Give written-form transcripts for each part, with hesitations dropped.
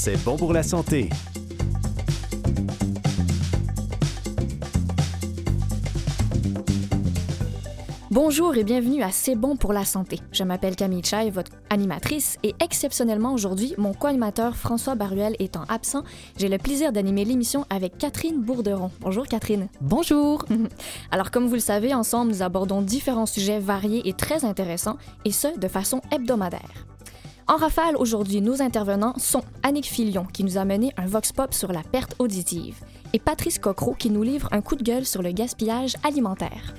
C'est bon pour la santé. Bonjour et bienvenue à C'est bon pour la santé. Je m'appelle Camille Chaille, votre animatrice, et exceptionnellement aujourd'hui, mon co-animateur François Baruel étant absent, j'ai le plaisir d'animer l'émission avec Catherine Bourderon. Bonjour Catherine. Bonjour. Alors comme vous le savez, ensemble nous abordons différents sujets variés et très intéressants, et ce, de façon hebdomadaire. En rafale, aujourd'hui, nos intervenants sont Annick Filion, qui nous a mené un vox pop sur la perte auditive, et Patrice Cocro, qui nous livre un coup de gueule sur le gaspillage alimentaire.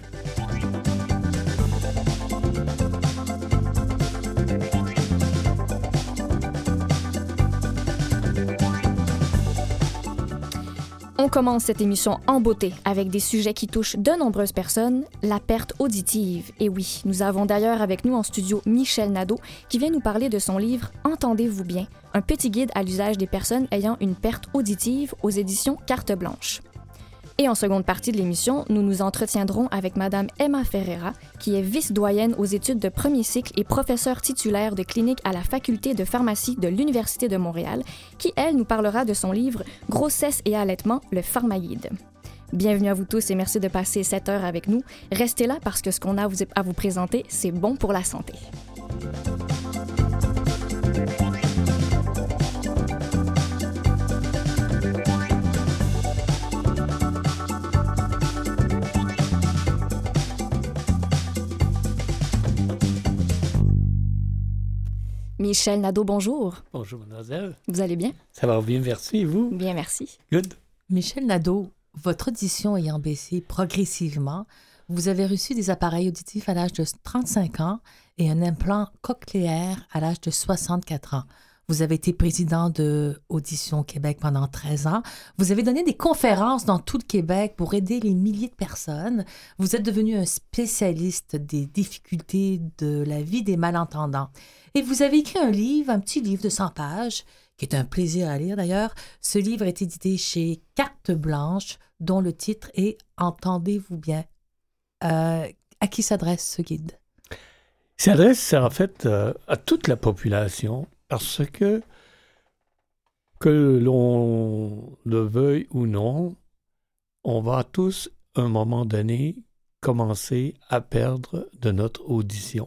On commence cette émission en beauté avec des sujets qui touchent de nombreuses personnes, la perte auditive. Et oui, nous avons d'ailleurs avec nous en studio Michel Nadeau qui vient nous parler de son livre « Entendez-vous bien », un petit guide à l'usage des personnes ayant une perte auditive aux éditions Carte Blanche. Et en seconde partie de l'émission, nous nous entretiendrons avec Madame Emma Ferreira, qui est vice-doyenne aux études de premier cycle et professeure titulaire de clinique à la faculté de pharmacie de l'Université de Montréal, qui, elle, nous parlera de son livre « Grossesse et allaitement, le pharmaguide ». Bienvenue à vous tous et merci de passer cette heure avec nous. Restez là parce que ce qu'on a à vous présenter, c'est bon pour la santé. Michel Nadeau, bonjour. Bonjour, mademoiselle. Vous allez bien? Ça va bien, merci. Et vous? Bien, merci. Good. Michel Nadeau, votre audition ayant baissé progressivement, vous avez reçu des appareils auditifs à l'âge de 35 ans et un implant cochléaire à l'âge de 64 ans. Vous avez été président de Audition Québec pendant 13 ans. Vous avez donné des conférences dans tout le Québec pour aider les milliers de personnes. Vous êtes devenu un spécialiste des difficultés de la vie des malentendants. Et vous avez écrit un livre, un petit livre de 100 pages, qui est un plaisir à lire d'ailleurs. Ce livre est édité chez Carte Blanche, dont le titre est « Entendez-vous bien ». À qui s'adresse ce guide? Il s'adresse en fait à toute la population parce que l'on le veuille ou non, on va tous, à un moment donné, commencer à perdre de notre audition.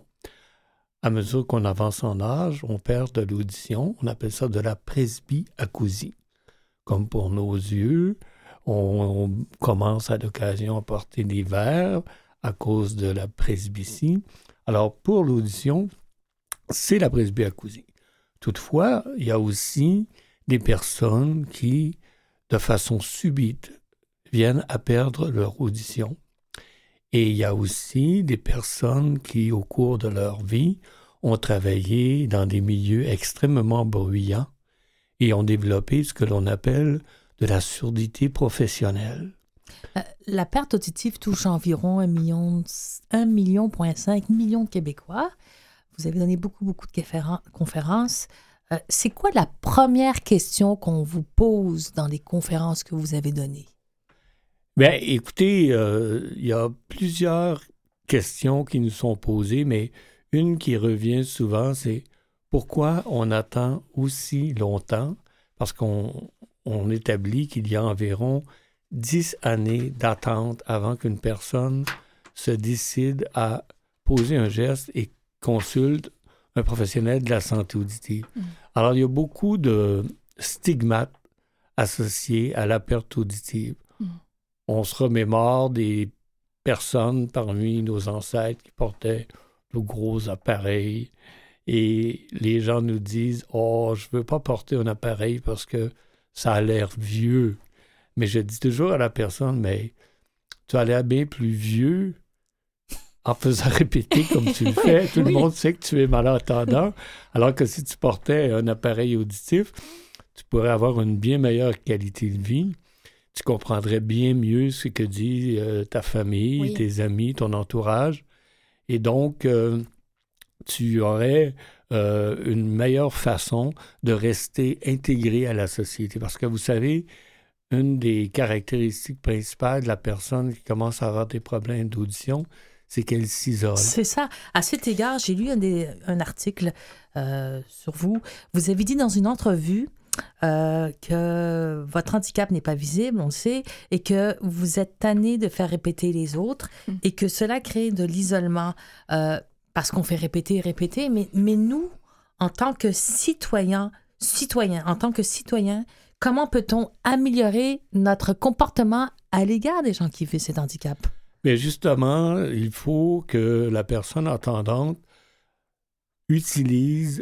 À mesure qu'on avance en âge, on perd de l'audition. On appelle ça de la presbyacousie. Comme pour nos yeux, on commence à l'occasion à porter des verres à cause de la presbytie. Alors, pour l'audition, c'est la presbyacousie. Toutefois, il y a aussi des personnes qui, de façon subite, viennent à perdre leur audition. Et il y a aussi des personnes qui, au cours de leur vie, ont travaillé dans des milieux extrêmement bruyants et ont développé ce que l'on appelle de la surdité professionnelle. La perte auditive touche environ 1,5 million de Québécois. Vous avez donné beaucoup de conférences. C'est quoi la première question qu'on vous pose dans les conférences que vous avez données? Bien, écoutez, il y a plusieurs questions qui nous sont posées, mais une qui revient souvent, c'est pourquoi on attend aussi longtemps? Parce qu'on établit qu'il y a environ 10 années d'attente avant qu'une personne se décide à poser un geste et consulte un professionnel de la santé auditive. Alors, il y a beaucoup de stigmates associés à la perte auditive. On se remémore des personnes parmi nos ancêtres qui portaient de gros appareils et les gens nous disent « Oh, je ne veux pas porter un appareil parce que ça a l'air vieux. » Mais je dis toujours à la personne « Mais tu as l'air bien plus vieux en faisant répéter comme tu le fais. Tout le monde sait que tu es malentendant. Alors que si tu portais un appareil auditif, tu pourrais avoir une bien meilleure qualité de vie. Tu comprendrais bien mieux ce que dit ta famille, tes amis, ton entourage. Et donc, tu aurais une meilleure façon de rester intégré à la société. Parce que vous savez, une des caractéristiques principales de la personne qui commence à avoir des problèmes d'audition, c'est qu'elle s'isole. C'est ça. À cet égard, j'ai lu un article sur vous. Vous avez dit dans une entrevue que votre handicap n'est pas visible, on le sait, et que vous êtes tanné de faire répéter les autres, et que cela crée de l'isolement parce qu'on fait répéter, mais nous, en tant que citoyens, comment peut-on améliorer notre comportement à l'égard des gens qui vivent cet handicap? Mais justement, il faut que la personne entendante utilise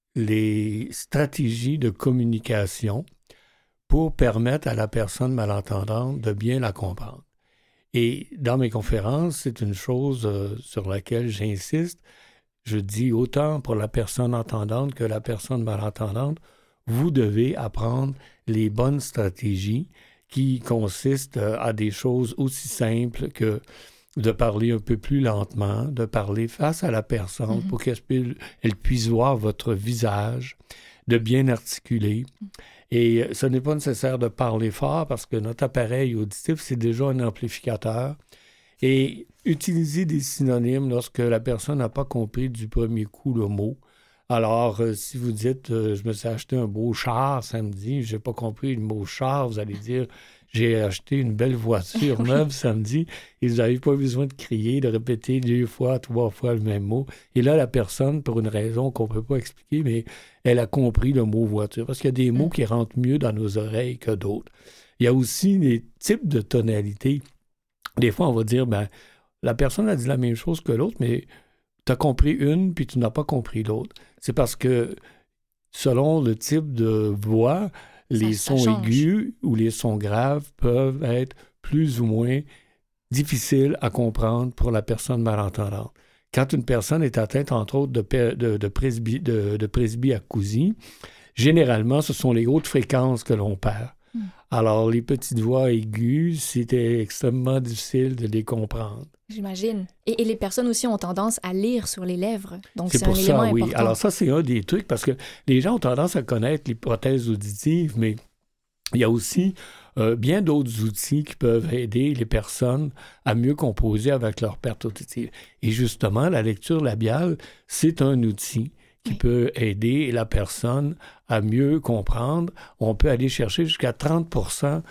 les stratégies de communication pour permettre à la personne malentendante de bien la comprendre. Et dans mes conférences, c'est une chose sur laquelle j'insiste. Je dis autant pour la personne entendante que la personne malentendante, vous devez apprendre les bonnes stratégies qui consistent à des choses aussi simples que de parler un peu plus lentement, de parler face à la personne pour qu'elle puisse voir votre visage, de bien articuler. Et ce n'est pas nécessaire de parler fort parce que notre appareil auditif, c'est déjà un amplificateur. Et utiliser des synonymes lorsque la personne n'a pas compris du premier coup le mot. Alors, si vous dites « je me suis acheté un beau char samedi », je n'ai pas compris le mot « char », vous allez dire « j'ai acheté une belle voiture neuve samedi » et vous n'avez pas besoin de crier, de répéter 2 fois, 3 fois le même mot. Et là, la personne, pour une raison qu'on ne peut pas expliquer, mais elle a compris le mot « voiture » parce qu'il y a des mots qui rentrent mieux dans nos oreilles que d'autres. Il y a aussi des types de tonalités. Des fois, on va dire « la personne a dit la même chose que l'autre, mais tu as compris une puis tu n'as pas compris l'autre ». C'est parce que, selon le type de voix, les sons aigus ou les sons graves peuvent être plus ou moins difficiles à comprendre pour la personne malentendante. Quand une personne est atteinte, entre autres, de presbyacousie, généralement, ce sont les hautes fréquences que l'on perd. Alors, les petites voix aiguës, c'était extrêmement difficile de les comprendre. J'imagine. Et les personnes aussi ont tendance à lire sur les lèvres. Donc, c'est un élément important. Oui. Alors ça, c'est un des trucs, parce que les gens ont tendance à connaître les prothèses auditives, mais il y a aussi bien d'autres outils qui peuvent aider les personnes à mieux composer avec leur perte auditive. Et justement, la lecture labiale, c'est un outil qui peut aider la personne à mieux comprendre. On peut aller chercher jusqu'à 30%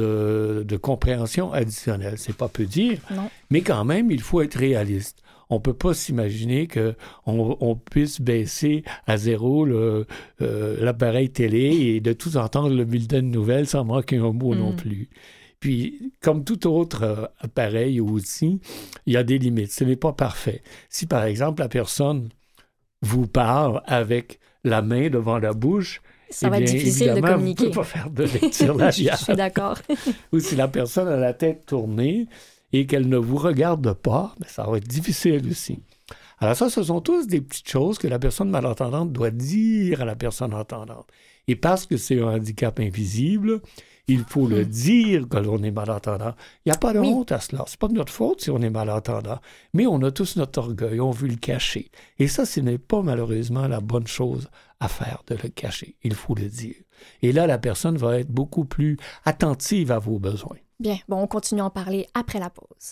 de compréhension additionnelle. C'est pas peu dire, mais quand même, il faut être réaliste. On ne peut pas s'imaginer qu'on puisse baisser à 0 l'appareil télé et de tout entendre le bulletin de nouvelles sans manquer un mot non plus. Puis, comme tout autre appareil ou outil, il y a des limites. Ce n'est pas parfait. Si, par exemple, la personne vous parle avec la main devant la bouche, ça va être difficile de communiquer. Vous ne pouvez pas faire de lecture labiale. Je suis d'accord. Ou si la personne a la tête tournée et qu'elle ne vous regarde pas, ça va être difficile aussi. Alors ça, ce sont tous des petites choses que la personne malentendante doit dire à la personne entendante. Et parce que c'est un handicap invisible, il faut le dire que l'on est malentendant. Il n'y a pas de honte à cela. C'est pas de notre faute si on est malentendant. Mais on a tous notre orgueil, on veut le cacher. Et ça, ce n'est pas malheureusement la bonne chose à faire, de le cacher. Il faut le dire. Et là, la personne va être beaucoup plus attentive à vos besoins. Bien, bon, on continue à en parler après la pause.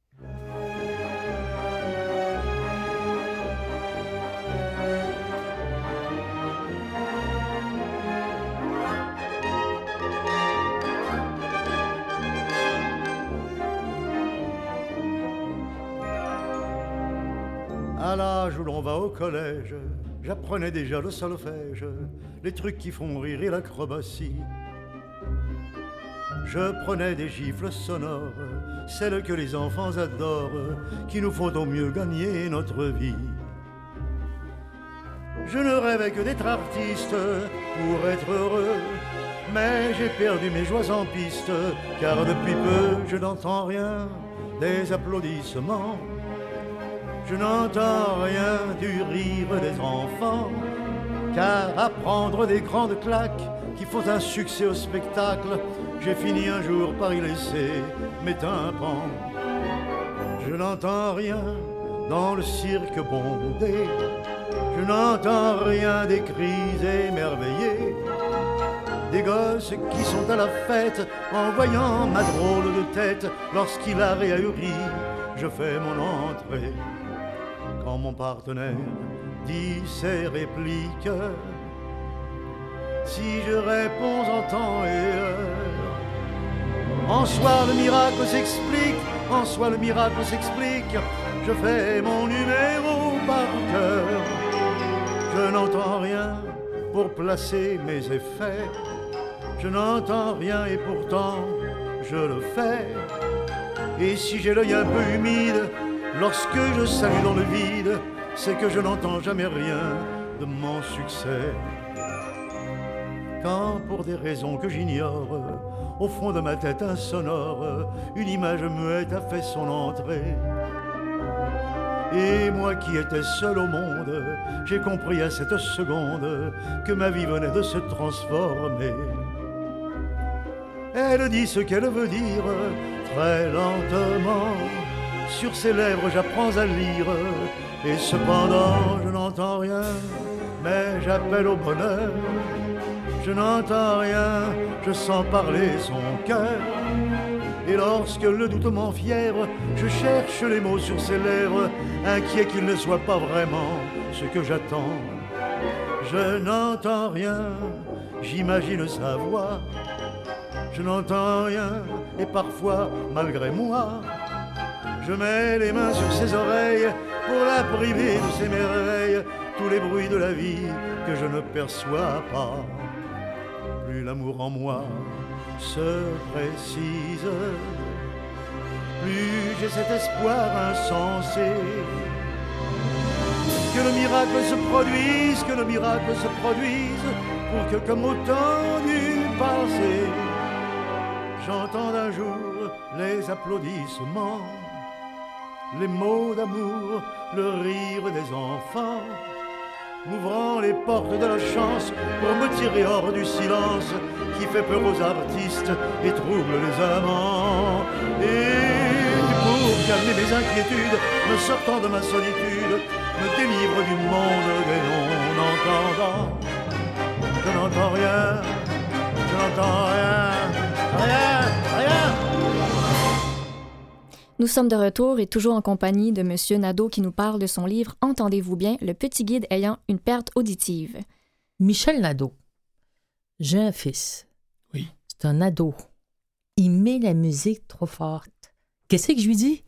À l'âge où l'on va au collège, j'apprenais déjà le solfège, les trucs qui font rire et l'acrobatie. Je prenais des gifles sonores, celles que les enfants adorent, qui nous font au mieux gagner notre vie. Je ne rêvais que d'être artiste pour être heureux, mais j'ai perdu mes joies en piste, car depuis peu je n'entends rien des applaudissements. Je n'entends rien du rire des enfants, car à prendre des grandes claques qui font un succès au spectacle, j'ai fini un jour par y laisser mes tympans. Je n'entends rien dans le cirque bondé, je n'entends rien des cris émerveillés des gosses qui sont à la fête en voyant ma drôle de tête. Lorsqu'il a réahuri, je fais mon entrée. Quand mon partenaire dit ses répliques, si je réponds en temps et heure. En soi le miracle s'explique, en soi le miracle s'explique. Je fais mon numéro par cœur. Je n'entends rien pour placer mes effets. Je n'entends rien et pourtant je le fais. Et si j'ai l'œil un peu humide, lorsque je salue dans le vide, c'est que je n'entends jamais rien de mon succès. Quand pour des raisons que j'ignore, au fond de ma tête insonore, une image muette a fait son entrée. Et moi qui étais seul au monde, j'ai compris à cette seconde que ma vie venait de se transformer. Elle dit ce qu'elle veut dire, très lentement. Sur ses lèvres j'apprends à lire, et cependant je n'entends rien, mais j'appelle au bonheur. Je n'entends rien, je sens parler son cœur. Et lorsque le doute m'enfière, je cherche les mots sur ses lèvres, inquiet qu'il ne soit pas vraiment ce que j'attends. Je n'entends rien, j'imagine sa voix. Je n'entends rien, et parfois, malgré moi, je mets les mains sur ses oreilles pour la priver de ses merveilles, tous les bruits de la vie que je ne perçois pas. Plus l'amour en moi se précise, plus j'ai cet espoir insensé que le miracle se produise, que le miracle se produise, pour que comme au temps du passé, j'entende un jour les applaudissements, les mots d'amour, le rire des enfants, m'ouvrant les portes de la chance pour me tirer hors du silence qui fait peur aux artistes et trouble les amants. Et pour calmer mes inquiétudes, me sortant de ma solitude, me délivre du monde des non-entendants. Je n'entends rien, je n'entends rien, rien, rien. Nous sommes de retour et toujours en compagnie de M. Nadeau qui nous parle de son livre « Entendez-vous bien? Le petit guide ayant une perte auditive ». Michel Nadeau, j'ai un fils. Oui. C'est un ado. Il met la musique trop forte. Qu'est-ce que je lui dis?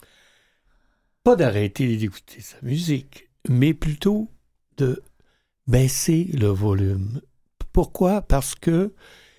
Pas d'arrêter d'écouter sa musique, mais plutôt de baisser le volume. Pourquoi? Parce que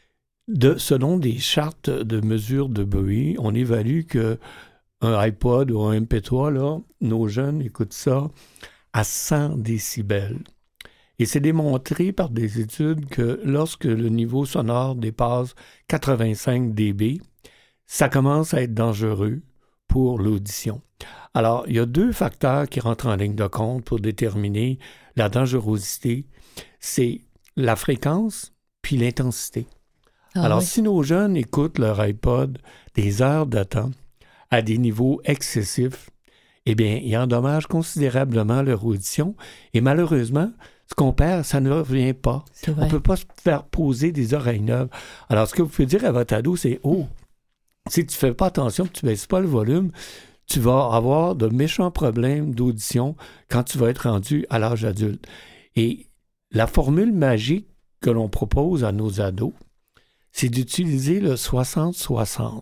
selon des chartes de mesure de bruit, on évalue que un iPod ou un MP3, là, nos jeunes écoutent ça à 100 décibels. Et c'est démontré par des études que lorsque le niveau sonore dépasse 85 dB, ça commence à être dangereux pour l'audition. Alors, il y a deux facteurs qui rentrent en ligne de compte pour déterminer la dangerosité. C'est la fréquence puis l'intensité. Alors, si nos jeunes écoutent leur iPod des heures de temps à des niveaux excessifs, eh bien, ils endommagent considérablement leur audition. Et malheureusement, ce qu'on perd, ça ne revient pas. On ne peut pas se faire poser des oreilles neuves. Alors, ce que vous pouvez dire à votre ado, c'est « Oh, si tu ne fais pas attention, que tu ne baisses pas le volume, tu vas avoir de méchants problèmes d'audition quand tu vas être rendu à l'âge adulte. » Et la formule magique que l'on propose à nos ados, c'est d'utiliser le 60-60.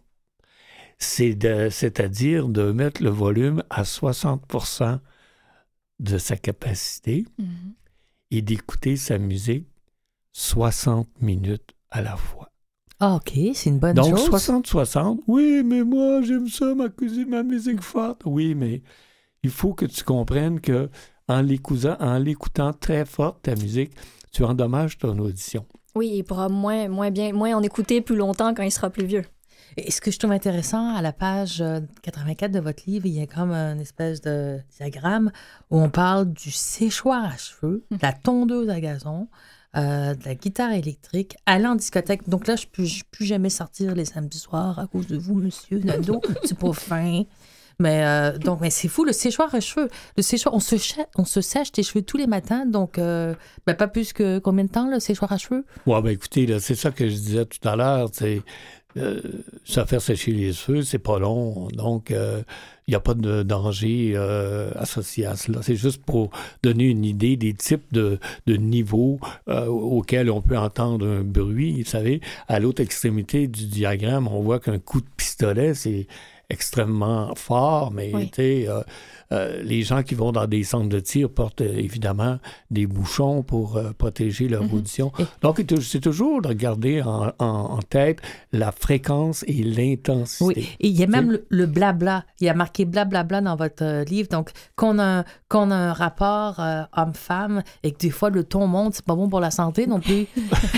C'est-à-dire de mettre le volume à 60% de sa capacité et d'écouter sa musique 60 minutes à la fois. Ah, OK, c'est une bonne Donc, chose. Donc, 60-60, oui, mais moi, j'aime ça, ma musique forte. Oui, mais il faut que tu comprennes que en l'écoutant très forte, ta musique, tu endommages ton audition. Oui, il pourra moins en écouter plus longtemps quand il sera plus vieux. Et ce que je trouve intéressant, à la page 84 de votre livre, il y a comme une espèce de diagramme où on parle du séchoir à cheveux, de la tondeuse à gazon, de la guitare électrique, aller en discothèque. Donc là, je ne peux plus jamais sortir les samedis soirs à cause de vous, monsieur Nadeau. C'est pas fin. Mais c'est fou, le séchoir à cheveux. Le séchoir, on se sèche les cheveux tous les matins, donc pas plus que combien de temps, le séchoir à cheveux? Oui, écoutez, là, c'est ça que je disais tout à l'heure. ça fait sécher les cheveux, c'est pas long, donc il n'y a pas de danger associé à cela. C'est juste pour donner une idée des types de niveaux auxquels on peut entendre un bruit. Vous savez, à l'autre extrémité du diagramme, on voit qu'un coup de pistolet, c'est extrêmement fort, mais oui. Les gens qui vont dans des centres de tir portent évidemment des bouchons pour protéger leur audition. Donc, c'est toujours de garder en tête la fréquence et l'intensité. Oui, et il y a même le blabla. Il y a marqué blablabla dans votre livre. Donc, qu'on a un rapport homme-femme et que des fois, le ton monte, c'est pas bon pour la santé non plus.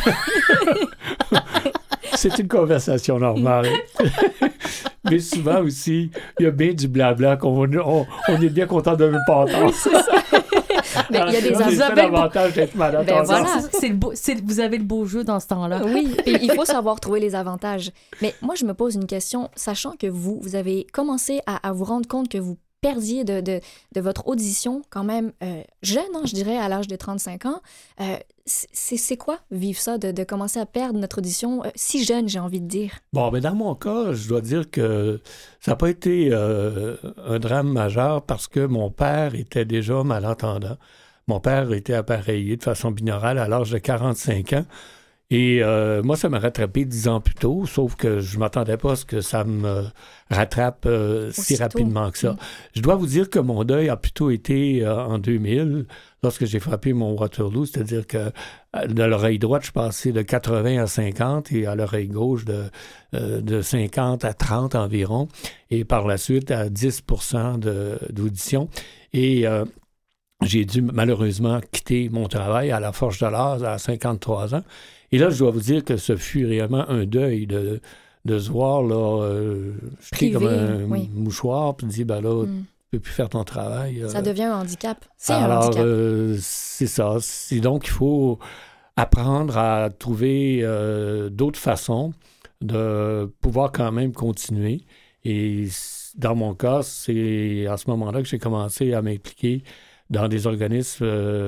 C'est une conversation normale. Mais souvent aussi, il y a bien du blabla qu'on on est bien content de ne pas entendre. Oui, c'est ça. Mais il y a des avantages d'être malade. Ben voilà. Vous avez le beau jeu dans ce temps-là. Oui, et il faut savoir trouver les avantages. Mais moi, je me pose une question, sachant que vous avez commencé à vous rendre compte que vous perdiez de votre audition quand même jeune, hein, je dirais, à l'âge de 35 ans. C'est quoi vivre ça, de commencer à perdre notre audition si jeune, j'ai envie de dire? Bon, mais dans mon cas, je dois dire que ça n'a pas été un drame majeur parce que mon père était déjà malentendant. Mon père était appareillé de façon binaurale à l'âge de 45 ans. Et moi, ça m'a rattrapé 10 ans plus tôt, sauf que je ne m'attendais pas à ce que ça me rattrape si rapidement que ça. Je dois vous dire que mon deuil a plutôt été en 2000, lorsque j'ai frappé mon Waterloo, c'est-à-dire que de l'oreille droite, je passais de 80 à 50 et à l'oreille gauche de 50 à 30 environ, et par la suite à 10% d'audition. Et j'ai dû malheureusement quitter mon travail à la Forge de l'Or à 53 ans. Et là, je dois vous dire que ce fut réellement un deuil de se voir là, jeté comme un mouchoir, puis de dire, ben là, tu peux plus faire ton travail. Ça devient un handicap. C'est un handicap. C'est ça. C'est donc, il faut apprendre à trouver d'autres façons de pouvoir quand même continuer. Et dans mon cas, c'est à ce moment-là que j'ai commencé à m'impliquer dans des organismes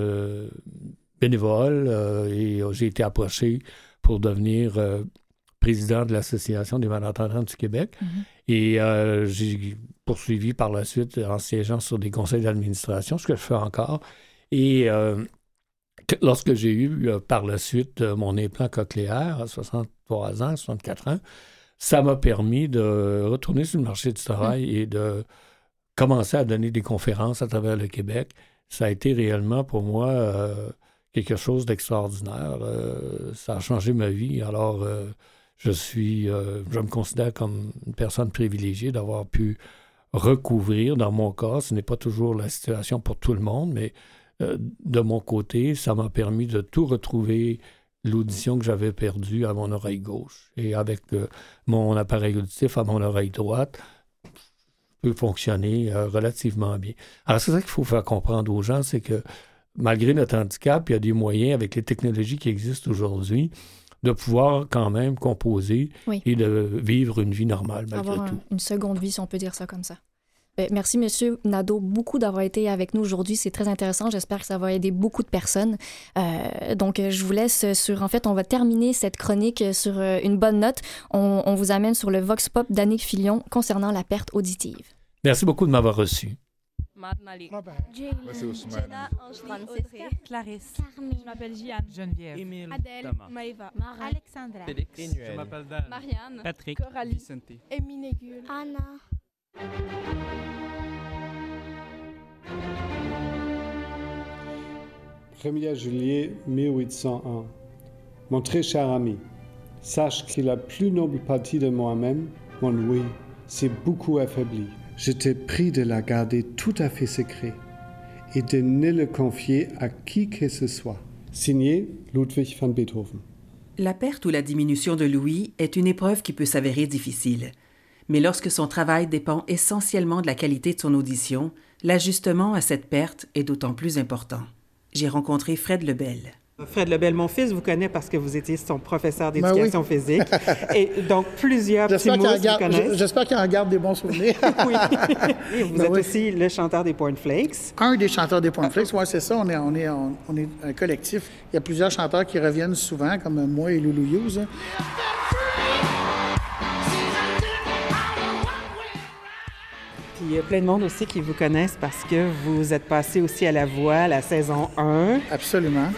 bénévoles et j'ai été approché pour devenir président de l'Association des malentendants du Québec. Et j'ai poursuivi par la suite en siégeant sur des conseils d'administration, ce que je fais encore. Et lorsque j'ai eu par la suite mon implant cochléaire à 63 ans, 64 ans, ça m'a permis de retourner sur le marché du travail et de commencer à donner des conférences à travers le Québec. Ça a été réellement pour moi quelque chose d'extraordinaire. Ça a changé ma vie. Alors, je me considère comme une personne privilégiée d'avoir pu recouvrir. Dans mon cas, ce n'est pas toujours la situation pour tout le monde, mais de mon côté, ça m'a permis de tout retrouver l'audition que j'avais perdue à mon oreille gauche. Et avec mon appareil auditif à mon oreille droite, peut fonctionner relativement bien. Alors, c'est ça qu'il faut faire comprendre aux gens, c'est que malgré notre handicap, il y a des moyens, avec les technologies qui existent aujourd'hui, de pouvoir quand même composer et de vivre une vie normale, malgré avoir tout. Une seconde vie, si on peut dire ça comme ça. Merci, M. Nadeau, beaucoup d'avoir été avec nous aujourd'hui. C'est très intéressant. J'espère que ça va aider beaucoup de personnes. Donc, je vous laisse sur... En fait, on va terminer cette chronique sur une bonne note. On vous amène sur le Vox Pop d'Annick Filion concernant la perte auditive. Merci beaucoup de m'avoir reçu. Malik. Jenna, Francisca, Clarisse. Carmine. Je m'appelle Gianne. Geneviève. Émile. Adèle. Maëva. Alexandra. Félix. Je m'appelle Dan. Marianne. Patrick. Coralie. Vicente. Émile Négul. Anna. 1er juillet 1801. Mon très cher ami, sache que la plus noble partie de moi-même, mon oui, s'est beaucoup affaiblie. Je t'ai pris de la garder tout à fait secret et de ne le confier à qui que ce soit. Signé Ludwig van Beethoven. La perte ou la diminution de l'ouïe est une épreuve qui peut s'avérer difficile. Mais lorsque son travail dépend essentiellement de la qualité de son audition, l'ajustement à cette perte est d'autant plus important. J'ai rencontré Fred Lebel. Fred Lebel, mon fils, vous connaît parce que vous étiez son professeur d'éducation physique. Et donc, plusieurs petits mots vous connaissent. J'espère qu'il en garde des bons souvenirs. Oui. Et vous êtes aussi le chanteur des Porn Flakes. Un des chanteurs des Porn Flakes, oui, c'est ça. On est un collectif. Il y a plusieurs chanteurs qui reviennent souvent, comme moi et Loulou Hughes. il y a plein de monde aussi qui vous connaissent parce que vous êtes passé aussi à la voix, la saison 1. Absolument.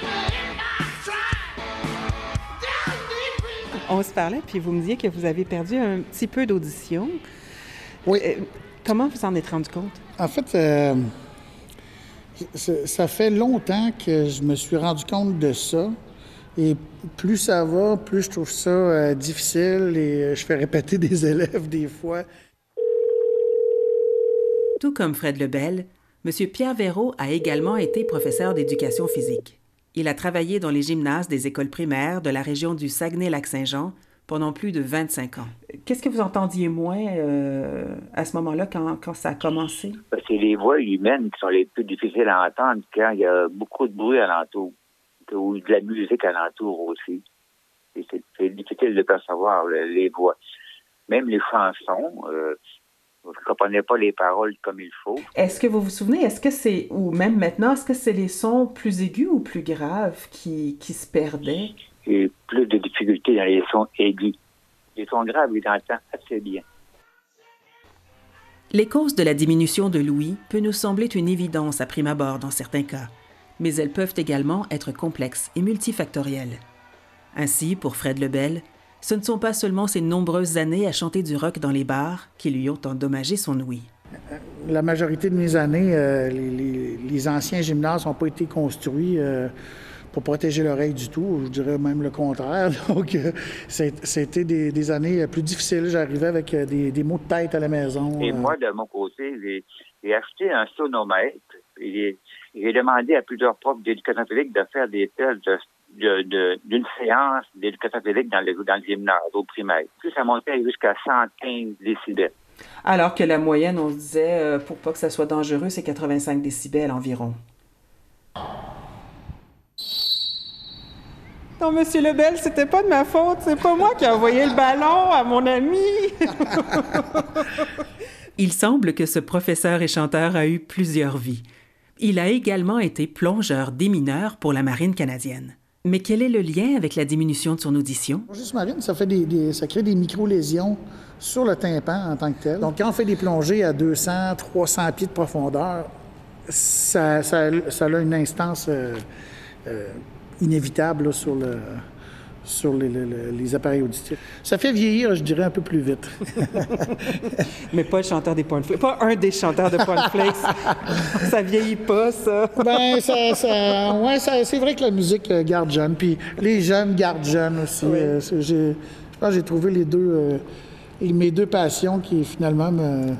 On se parlait, puis vous me disiez que vous avez perdu un petit peu d'audition. Oui. Comment vous en êtes rendu compte? En fait, ça fait longtemps que je me suis rendu compte de ça. Et plus ça va, plus je trouve ça difficile et je fais répéter des élèves des fois. Tout comme Fred Lebel, M. Pierre Véraud a également été professeur d'éducation physique. Il a travaillé dans les gymnases des écoles primaires de la région du Saguenay-Lac-Saint-Jean pendant plus de 25 ans. Qu'est-ce que vous entendiez moins à ce moment-là, quand ça a commencé? C'est les voix humaines qui sont les plus difficiles à entendre quand il y a beaucoup de bruit alentour, ou de la musique alentour aussi. Et c'est difficile de percevoir les voix. Même les chansons, vous ne comprenez pas les paroles comme il faut. Est-ce que vous vous souvenez, ou même maintenant, est-ce que c'est les sons plus aigus ou plus graves qui se perdaient? Et plus de difficultés dans les sons aigus. Les sons graves, ils entendent assez bien. Les causes de la diminution de l'ouïe peut nous sembler une évidence à prime abord dans certains cas, mais elles peuvent également être complexes et multifactorielles. Ainsi, pour Fred Lebel, ce ne sont pas seulement ses nombreuses années à chanter du rock dans les bars qui lui ont endommagé son ouïe. La majorité de mes années, les anciens gymnases n'ont pas été construits pour protéger l'oreille du tout. Je dirais même le contraire. Donc, c'était des années plus difficiles. J'arrivais avec des maux de tête à la maison. Et moi, de mon côté, j'ai acheté un sonomètre. Et j'ai demandé à plusieurs profs d'éducation physique de faire des tests d'une séance d'éducation physique dans le gymnase, au primaire. Puis ça montait jusqu'à 115 décibels. Alors que la moyenne, on se disait, pour pas que ça soit dangereux, c'est 85 décibels environ. Non, Monsieur Lebel, c'était pas de ma faute. C'est pas moi qui ai envoyé le ballon à mon ami. Il semble que ce professeur et chanteur a eu plusieurs vies. Il a également été plongeur démineur pour la Marine canadienne. Mais quel est le lien avec la diminution de son audition? Juste marine, ça crée des micro-lésions sur le tympan en tant que tel. Donc, quand on fait des plongées à 200, 300 pieds de profondeur, ça a une instance inévitable là, sur les appareils auditifs. Ça fait vieillir, je dirais, un peu plus vite. Mais pas le chanteur des Cornflakes. Pas un des chanteurs de Cornflakes. Ça vieillit pas, ça. Ben, c'est vrai que la musique garde jeune. Puis les jeunes gardent jeunes aussi. Oui. Je pense que j'ai trouvé mes deux passions qui, finalement,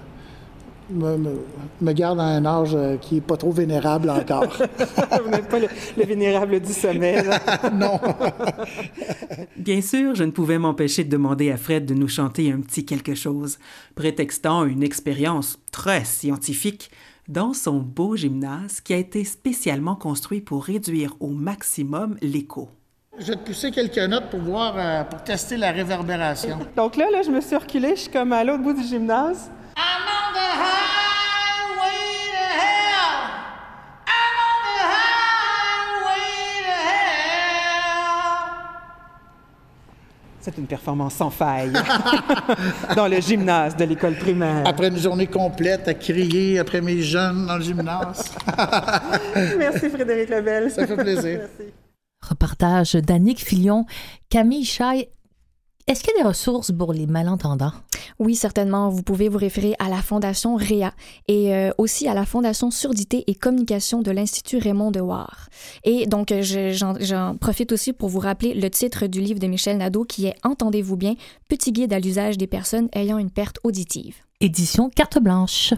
me gardent à un âge qui n'est pas trop vénérable encore. Vous n'êtes pas le vénérable du sommet, là. Non. Bien sûr, je ne pouvais m'empêcher de demander à Fred de nous chanter un petit quelque chose, prétextant une expérience très scientifique dans son beau gymnase qui a été spécialement construit pour réduire au maximum l'écho. Je vais te pousser quelques notes pour pour tester la réverbération. Donc là, je me suis reculée, je suis comme à l'autre bout du gymnase. I'm on the highway to hell. I'm on the highway to hell. C'est une performance sans faille dans le gymnase de l'école primaire. Après une journée complète à crier après mes jeunes dans le gymnase. Merci Frédéric Lebel. Ça fait plaisir. Merci. Reportage d'Annick Filion. Camille Chaille, est-ce qu'il y a des ressources pour les malentendants? Oui, certainement. Vous pouvez vous référer à la Fondation REA et aussi à la Fondation Surdité et Communication de l'Institut Raymond Dewar. Et donc, j'en profite aussi pour vous rappeler le titre du livre de Michel Nadeau qui est « Entendez-vous bien? Petit guide à l'usage des personnes ayant une perte auditive ». Édition Carte Blanche.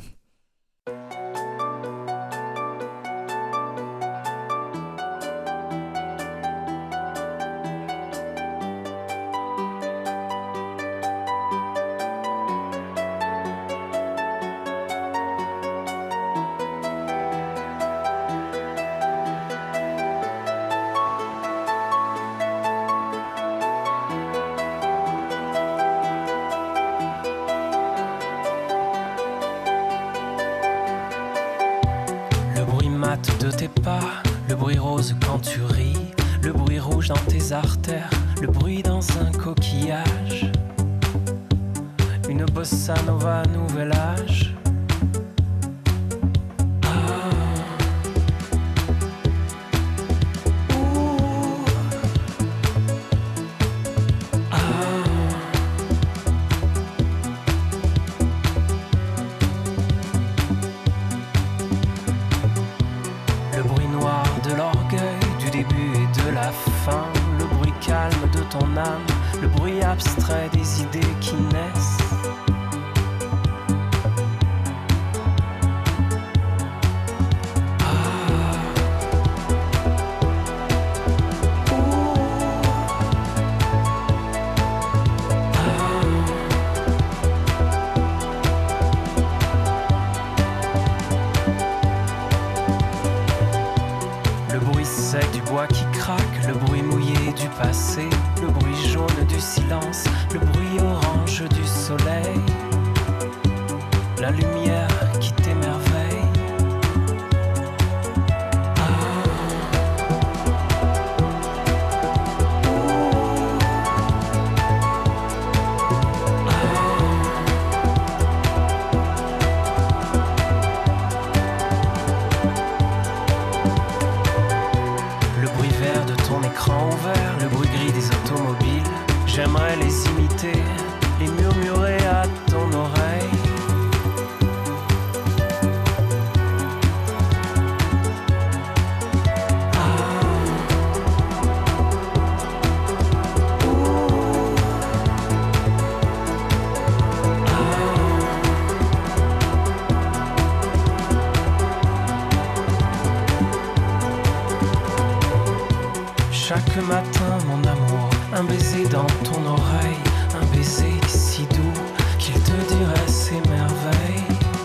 De tes pas, le bruit rose quand tu ris, le bruit rouge dans tes artères, le bruit dans un coquillage, une bossa nova nouvel âge, ton âme, le bruit abstrait des idées qui naissent. Qui craque, le bruit mouillé du passé, le bruit jaune du silence, le bruit orange du soleil, la lumière qui t'émerveille. J'aimerais les imiter, les murmurer à ton oreille. Chaque matin, mon amour, un baiser dans ton oreille, un baiser si doux qu'il te dirait ses merveilles.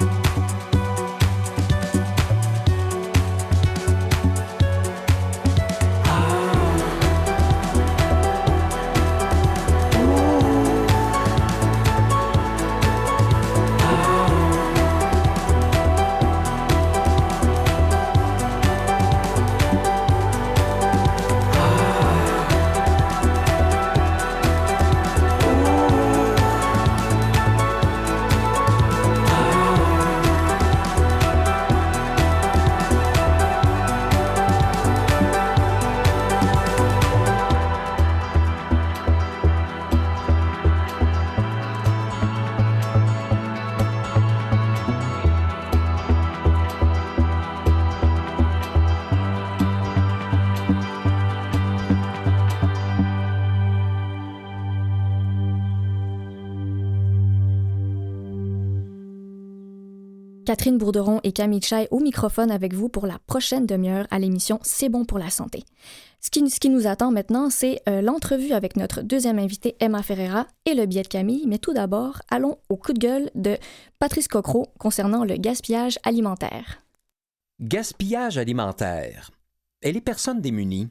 Catherine Bourderon et Camille Chaille au microphone avec vous pour la prochaine demi-heure à l'émission C'est bon pour la santé. Ce qui nous attend maintenant, c'est l'entrevue avec notre deuxième invitée Emma Ferreira et le billet de Camille. Mais tout d'abord, allons au coup de gueule de Patrice Cocro concernant le gaspillage alimentaire. Gaspillage alimentaire. Et les personnes démunies?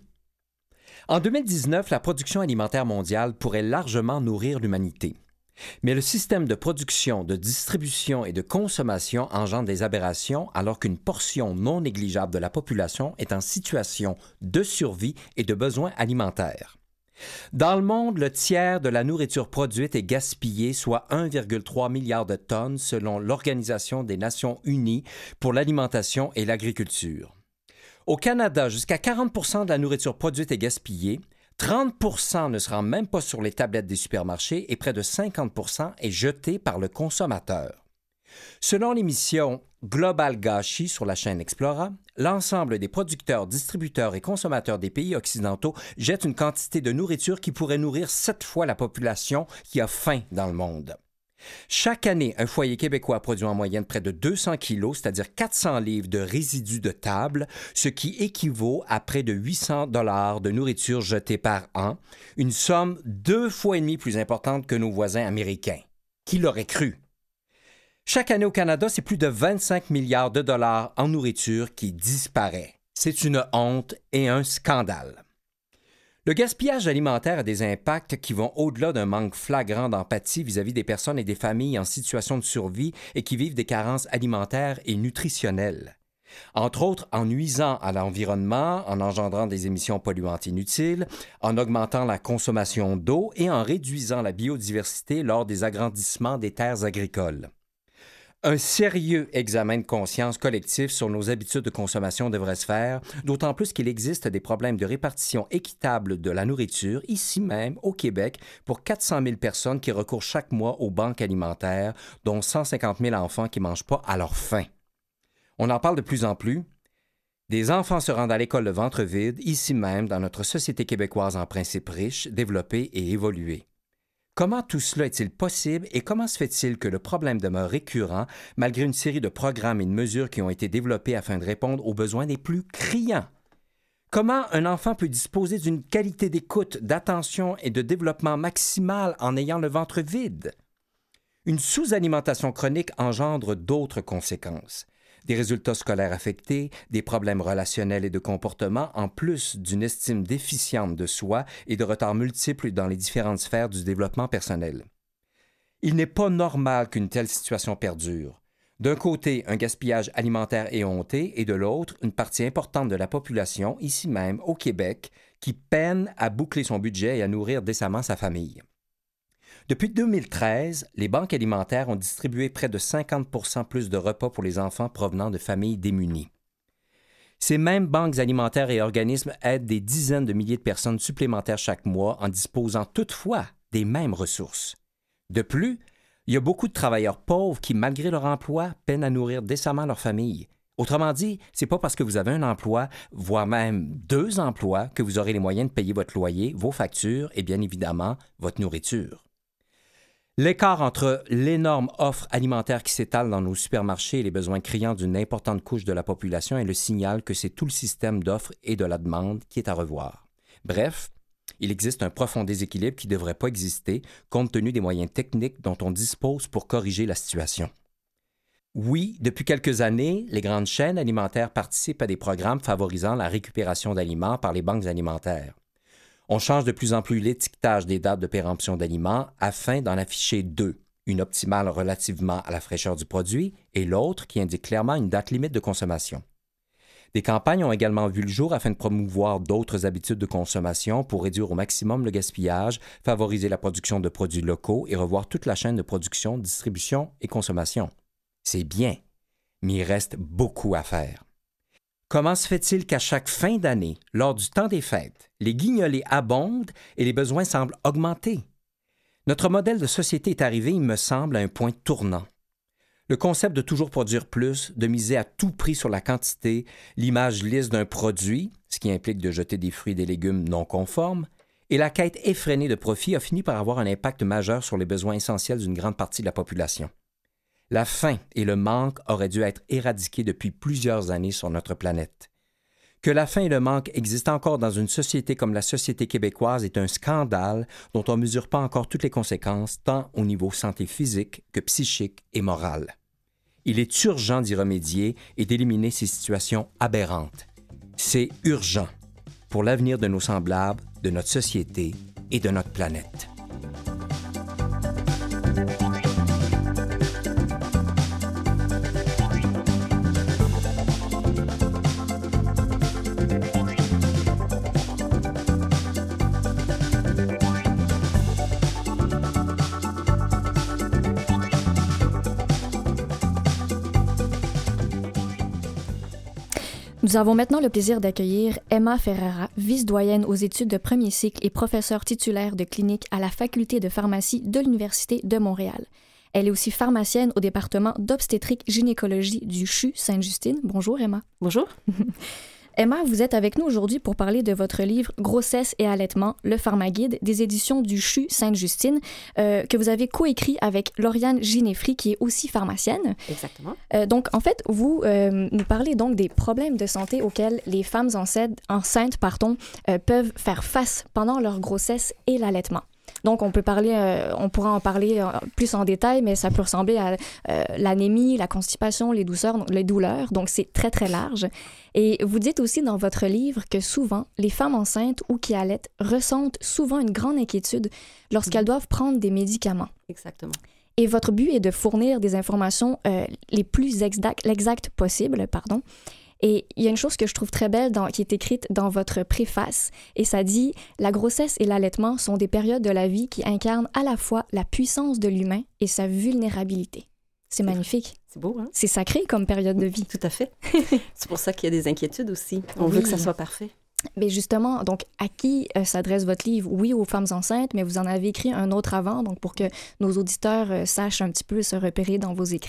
En 2019, la production alimentaire mondiale pourrait largement nourrir l'humanité. Mais le système de production, de distribution et de consommation engendre des aberrations alors qu'une portion non négligeable de la population est en situation de survie et de besoins alimentaires. Dans le monde, le tiers de la nourriture produite est gaspillée, soit 1,3 milliard de tonnes selon l'Organisation des Nations Unies pour l'alimentation et l'agriculture. Au Canada, jusqu'à 40% de la nourriture produite est gaspillée, 30% ne se rend même pas sur les tablettes des supermarchés et près de 50% est jeté par le consommateur. Selon l'émission Global Gâchis sur la chaîne Explora, l'ensemble des producteurs, distributeurs et consommateurs des pays occidentaux jettent une quantité de nourriture qui pourrait nourrir 7 fois la population qui a faim dans le monde. Chaque année, un foyer québécois produit en moyenne près de 200 kilos, c'est-à-dire 400 livres de résidus de table, ce qui équivaut à près de 800 $ de nourriture jetée par an, une somme 2,5 fois plus importante que nos voisins américains. Qui l'aurait cru? Chaque année au Canada, c'est plus de 25 milliards de dollars en nourriture qui disparaît. C'est une honte et un scandale. Le gaspillage alimentaire a des impacts qui vont au-delà d'un manque flagrant d'empathie vis-à-vis des personnes et des familles en situation de survie et qui vivent des carences alimentaires et nutritionnelles. Entre autres, en nuisant à l'environnement, en engendrant des émissions polluantes inutiles, en augmentant la consommation d'eau et en réduisant la biodiversité lors des agrandissements des terres agricoles. Un sérieux examen de conscience collectif sur nos habitudes de consommation devrait se faire, d'autant plus qu'il existe des problèmes de répartition équitable de la nourriture, ici même, au Québec, pour 400 000 personnes qui recourent chaque mois aux banques alimentaires, dont 150 000 enfants qui ne mangent pas à leur faim. On en parle de plus en plus. Des enfants se rendent à l'école le ventre vide, ici même, dans notre société québécoise en principe riche, développée et évoluée. Comment tout cela est-il possible et comment se fait-il que le problème demeure récurrent malgré une série de programmes et de mesures qui ont été développés afin de répondre aux besoins les plus criants? Comment un enfant peut disposer d'une qualité d'écoute, d'attention et de développement maximal en ayant le ventre vide? Une sous-alimentation chronique engendre d'autres conséquences. Des résultats scolaires affectés, des problèmes relationnels et de comportement, en plus d'une estime déficiente de soi et de retards multiples dans les différentes sphères du développement personnel. Il n'est pas normal qu'une telle situation perdure. D'un côté, un gaspillage alimentaire éhonté et de l'autre, une partie importante de la population, ici même, au Québec, qui peine à boucler son budget et à nourrir décemment sa famille. Depuis 2013, les banques alimentaires ont distribué près de 50% plus de repas pour les enfants provenant de familles démunies. Ces mêmes banques alimentaires et organismes aident des dizaines de milliers de personnes supplémentaires chaque mois en disposant toutefois des mêmes ressources. De plus, il y a beaucoup de travailleurs pauvres qui, malgré leur emploi, peinent à nourrir décemment leur famille. Autrement dit, c'est pas parce que vous avez un emploi, voire même 2 emplois, que vous aurez les moyens de payer votre loyer, vos factures et bien évidemment votre nourriture. L'écart entre l'énorme offre alimentaire qui s'étale dans nos supermarchés et les besoins criants d'une importante couche de la population est le signal que c'est tout le système d'offre et de la demande qui est à revoir. Bref, il existe un profond déséquilibre qui ne devrait pas exister compte tenu des moyens techniques dont on dispose pour corriger la situation. Oui, depuis quelques années, les grandes chaînes alimentaires participent à des programmes favorisant la récupération d'aliments par les banques alimentaires. On change de plus en plus l'étiquetage des dates de péremption d'aliments afin d'en afficher 2, une optimale relativement à la fraîcheur du produit et l'autre qui indique clairement une date limite de consommation. Des campagnes ont également vu le jour afin de promouvoir d'autres habitudes de consommation pour réduire au maximum le gaspillage, favoriser la production de produits locaux et revoir toute la chaîne de production, distribution et consommation. C'est bien, mais il reste beaucoup à faire. Comment se fait-il qu'à chaque fin d'année, lors du temps des fêtes, les guignolés abondent et les besoins semblent augmenter? Notre modèle de société est arrivé, il me semble, à un point tournant. Le concept de toujours produire plus, de miser à tout prix sur la quantité, l'image lisse d'un produit, ce qui implique de jeter des fruits et des légumes non conformes, et la quête effrénée de profit a fini par avoir un impact majeur sur les besoins essentiels d'une grande partie de la population. La faim et le manque auraient dû être éradiqués depuis plusieurs années sur notre planète. Que la faim et le manque existent encore dans une société comme la société québécoise est un scandale dont on ne mesure pas encore toutes les conséquences, tant au niveau santé physique que psychique et morale. Il est urgent d'y remédier et d'éliminer ces situations aberrantes. C'est urgent pour l'avenir de nos semblables, de notre société et de notre planète. Nous avons maintenant le plaisir d'accueillir Emma Ferreira, vice-doyenne aux études de premier cycle et professeure titulaire de clinique à la Faculté de pharmacie de l'Université de Montréal. Elle est aussi pharmacienne au département d'obstétrique-gynécologie du CHU Sainte-Justine. Bonjour Emma. Bonjour. Emma, vous êtes avec nous aujourd'hui pour parler de votre livre « Grossesse et allaitement, le pharmaguide » des éditions du CHU Sainte-Justine, que vous avez coécrit avec Lauriane Gineffry, qui est aussi pharmacienne. Exactement. Donc, en fait, vous nous parlez donc des problèmes de santé auxquels les femmes enceintes peuvent faire face pendant leur grossesse et l'allaitement. Donc, on pourra en parler plus en détail, mais ça peut ressembler à l'anémie, la constipation, les douleurs. Donc, c'est très, très large. Et vous dites aussi dans votre livre que souvent, les femmes enceintes ou qui allaitent ressentent souvent une grande inquiétude lorsqu'elles doivent prendre des médicaments. Exactement. Et votre but est de fournir des informations les plus exactes possibles, Et il y a une chose que je trouve très belle qui est écrite dans votre préface, et ça dit « La grossesse et l'allaitement sont des périodes de la vie qui incarnent à la fois la puissance de l'humain et sa vulnérabilité. » C'est magnifique. C'est beau, hein? C'est sacré comme période de vie. Tout à fait. C'est pour ça qu'il y a des inquiétudes aussi. On veut que ça soit parfait. Mais justement, donc, à qui s'adresse votre livre? Oui, aux femmes enceintes, mais vous en avez écrit un autre avant, donc pour que nos auditeurs sachent un petit peu se repérer dans vos écrits.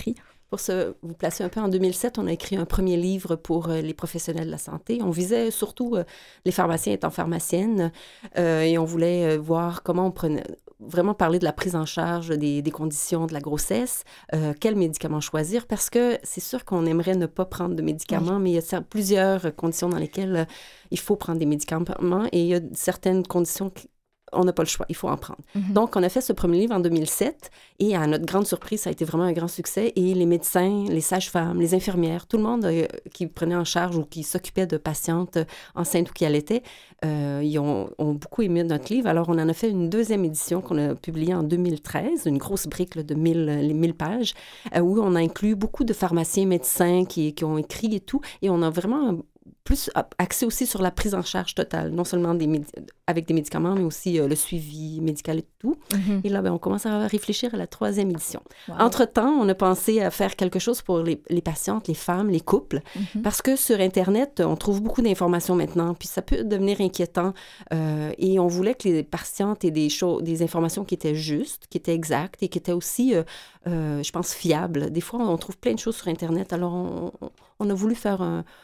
Pour vous placer un peu, en 2007, on a écrit un premier livre pour les professionnels de la santé. On visait surtout les pharmaciens étant pharmaciennes et on voulait voir comment on prenait... Vraiment parler de la prise en charge des conditions de la grossesse, quels médicaments choisir, parce que c'est sûr qu'on aimerait ne pas prendre de médicaments, mais il y a plusieurs conditions dans lesquelles il faut prendre des médicaments et il y a certaines conditions on n'a pas le choix, il faut en prendre. Donc, on a fait ce premier livre en 2007 et à notre grande surprise, ça a été vraiment un grand succès et les médecins, les sages-femmes, les infirmières, tout le monde qui prenait en charge ou qui s'occupait de patientes enceintes ou qui allaitaient, ils ont beaucoup aimé notre livre. Alors, on en a fait une deuxième édition qu'on a publiée en 2013, une grosse brique là, de 1000 pages, où on a inclus beaucoup de pharmaciens, médecins qui ont écrit et tout, et on a vraiment plus axé aussi sur la prise en charge totale, non seulement avec des médicaments, mais aussi le suivi médical et tout. Et là, on commence à réfléchir à la 3e édition. Wow. Entre-temps, on a pensé à faire quelque chose pour les patientes, les femmes, les couples, parce que sur Internet, on trouve beaucoup d'informations maintenant, puis ça peut devenir inquiétant. Et on voulait que les patientes aient des informations qui étaient justes, qui étaient exactes et qui étaient aussi, je pense, fiables. Des fois, on trouve plein de choses sur Internet, alors on a voulu faire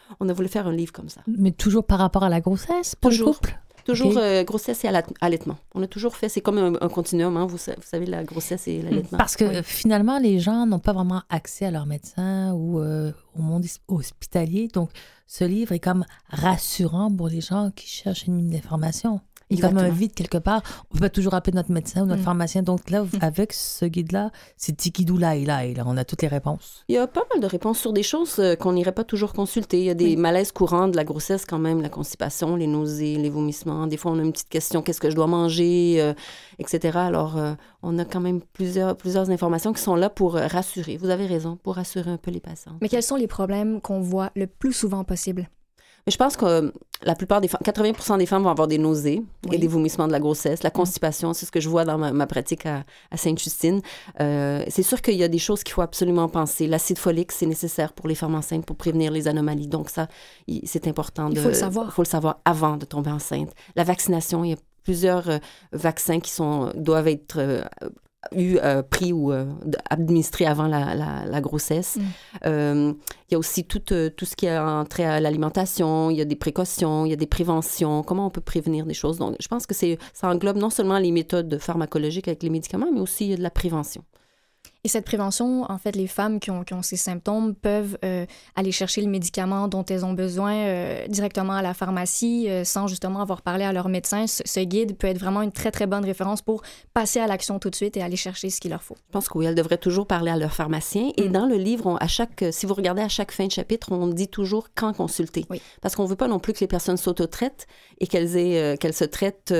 un livre comme ça. Mais toujours par rapport à la grossesse, pour le couple? Toujours grossesse et allaitement. On a toujours fait, c'est comme un continuum, hein, vous savez, la grossesse et l'allaitement. Parce que finalement, les gens n'ont pas vraiment accès à leur médecin ou au monde hospitalier. Donc, ce livre est comme rassurant pour les gens qui cherchent une information. Il y a comme un vide quelque part. On peut pas toujours appeler notre médecin ou notre pharmacien. Donc là, avec ce guide-là, c'est tikidou là. On a toutes les réponses. Il y a pas mal de réponses sur des choses qu'on n'irait pas toujours consulter. Il y a des malaises courants de la grossesse quand même, la constipation, les nausées, les vomissements. Des fois, on a une petite question, qu'est-ce que je dois manger, etc. Alors, on a quand même plusieurs informations qui sont là pour rassurer. Vous avez raison, pour rassurer un peu les patients. Mais quels sont les problèmes qu'on voit le plus souvent possible? Mais je pense que la plupart des femmes, 80% des femmes vont avoir des nausées et des vomissements de la grossesse. La constipation, c'est ce que je vois dans ma pratique à Sainte-Justine. C'est sûr qu'il y a des choses qu'il faut absolument penser. L'acide folique, c'est nécessaire pour les femmes enceintes pour prévenir les anomalies. Donc ça, c'est important. Il faut le savoir. Il faut le savoir avant de tomber enceinte. La vaccination, il y a plusieurs vaccins qui doivent être... pris ou administré avant la grossesse. Il y a aussi tout ce qui a trait à l'alimentation, il y a des précautions, il y a des préventions, comment on peut prévenir des choses. Donc, je pense que ça englobe non seulement les méthodes pharmacologiques avec les médicaments, mais aussi de la prévention. Et cette prévention, en fait, les femmes qui ont ces symptômes peuvent aller chercher le médicament dont elles ont besoin directement à la pharmacie sans justement avoir parlé à leur médecin. Ce guide peut être vraiment une très, très bonne référence pour passer à l'action tout de suite et aller chercher ce qu'il leur faut. Je pense que oui, elles devraient toujours parler à leur pharmacien. Et dans le livre, si vous regardez à chaque fin de chapitre, on dit toujours quand consulter. Oui. Parce qu'on ne veut pas non plus que les personnes s'auto-traitent et qu'elles se traitent...